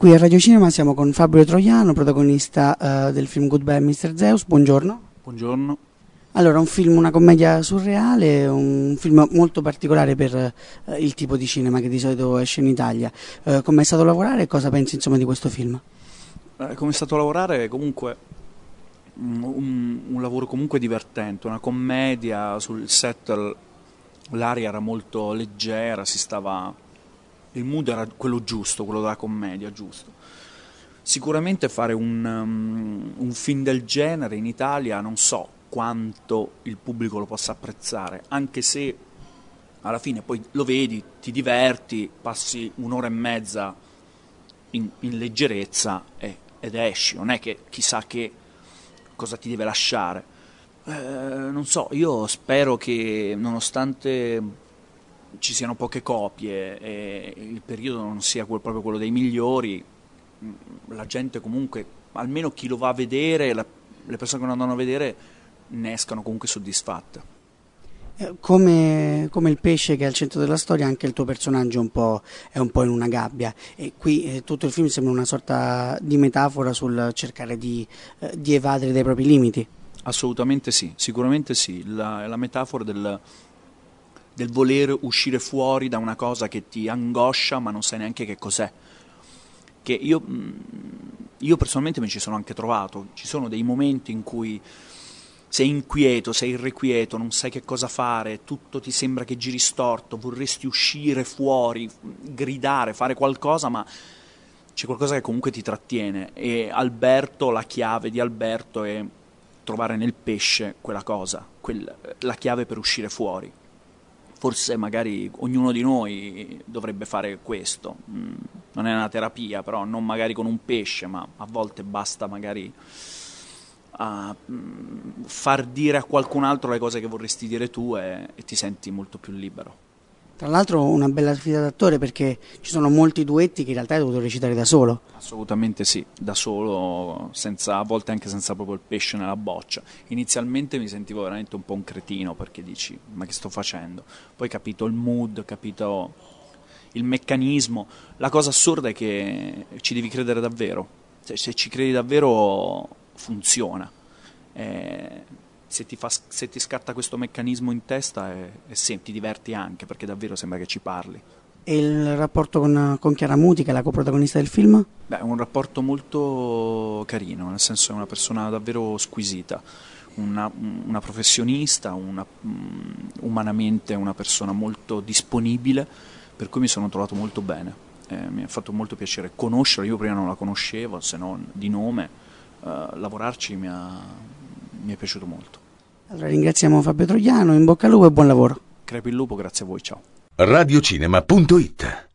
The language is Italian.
Qui a Radio Cinema siamo con Fabio Troiano, protagonista del film Goodbye Mr. Zeus. Buongiorno. Buongiorno. Allora, un film, una commedia surreale, un film molto particolare per il tipo di cinema che di solito esce in Italia. Come è stato lavorare e cosa pensi insomma di questo film? Come è stato lavorare comunque un lavoro comunque divertente, una commedia. Sul set l'aria era molto leggera, il mood era quello giusto, quello della commedia, giusto. Sicuramente fare un film del genere in Italia non so quanto il pubblico lo possa apprezzare, anche se alla fine poi lo vedi, ti diverti, passi un'ora e mezza in leggerezza ed esci, non è che chissà che cosa ti deve lasciare. Non so, io spero che nonostante ci siano poche copie e il periodo non sia proprio quello dei migliori, la gente comunque, almeno chi lo va a vedere, le persone che lo andranno a vedere, ne escano comunque soddisfatte. Come il pesce che è al centro della storia, anche il tuo personaggio è un po' in una gabbia, e qui tutto il film sembra una sorta di metafora sul cercare di evadere dai propri limiti. Assolutamente sì, sicuramente sì, la metafora del voler uscire fuori da una cosa che ti angoscia ma non sai neanche che cos'è. Che io personalmente mi ci sono anche trovato, ci sono dei momenti in cui sei inquieto, sei irrequieto, non sai che cosa fare, tutto ti sembra che giri storto, vorresti uscire fuori, gridare, fare qualcosa, ma c'è qualcosa che comunque ti trattiene, e Alberto, la chiave di Alberto è trovare nel pesce quella cosa, la chiave per uscire fuori. Forse magari ognuno di noi dovrebbe fare questo, non è una terapia, però non magari con un pesce, ma a volte basta magari far dire a qualcun altro le cose che vorresti dire tu e ti senti molto più libero. Tra l'altro una bella sfida d'attore, perché ci sono molti duetti che in realtà hai dovuto recitare da solo. Assolutamente sì, da solo, a volte anche senza proprio il pesce nella boccia. Inizialmente mi sentivo veramente un po' un cretino, perché dici, ma che sto facendo? Poi capito il mood, capito il meccanismo. La cosa assurda è che ci devi credere davvero. Se ci credi davvero funziona. Se ti scatta questo meccanismo in testa ti diverti anche, perché davvero sembra che ci parli. E il rapporto con Chiara Muti, che è la coprotagonista del film? Beh, è un rapporto molto carino, nel senso è una persona davvero squisita, una professionista, umanamente una persona molto disponibile, per cui mi sono trovato molto bene. Mi ha fatto molto piacere conoscerla, io prima non la conoscevo, se non di nome. Lavorarci mi è piaciuto molto. Allora ringraziamo Fabio Troiano, in bocca al lupo e buon lavoro. Crepi il lupo, grazie a voi, ciao. Radiocinema.it